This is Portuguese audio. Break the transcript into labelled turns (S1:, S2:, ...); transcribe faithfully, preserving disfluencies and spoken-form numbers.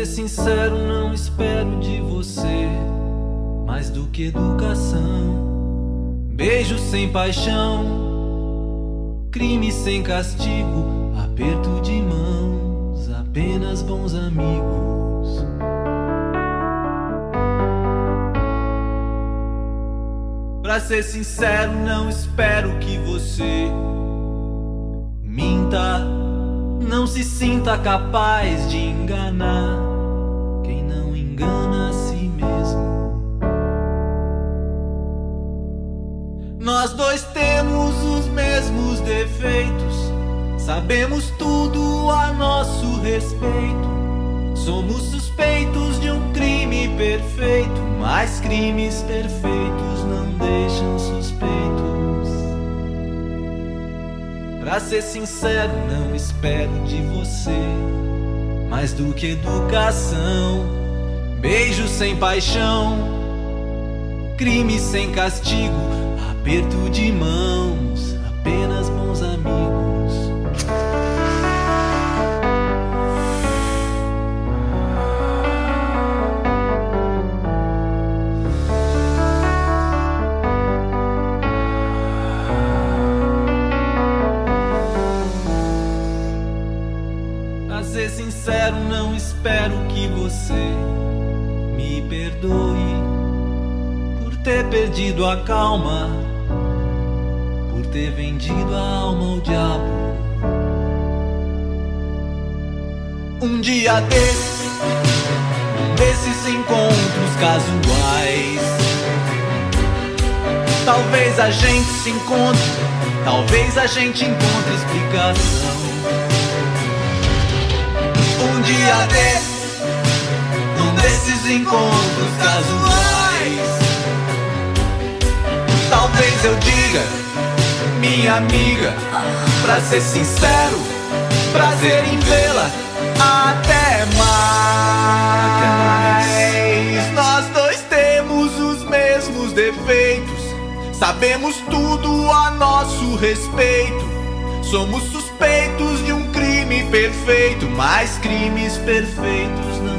S1: ser sincero, não espero de você mais do que educação. Beijo sem paixão, crime sem castigo, aperto de mãos, apenas bons amigos. Pra ser sincero, não espero que você minta, não se sinta capaz de enganar quem não engana a si mesmo. Nós dois temos os mesmos defeitos, sabemos tudo a nosso respeito. Somos suspeitos de um crime perfeito, mas crimes perfeitos não deixam suspeitos. Pra ser sincero, não espero de você mais do que educação. Beijo sem paixão, crime sem castigo, aperto de mãos, apenas bons amigos. Pra ser sincero, não espero que você me perdoe por ter perdido a calma, por ter vendido a alma ao diabo. Um dia desses, um desses encontros casuais, talvez a gente se encontre, talvez a gente encontre explicação. Um dia desses, um desses encontros casuais, talvez eu diga, minha amiga, pra ser sincero, prazer em vê-la, até mais. Nós dois temos os mesmos defeitos, sabemos tudo a nosso respeito. Somos suspeitos de um crime perfeito, mas crimes perfeitos não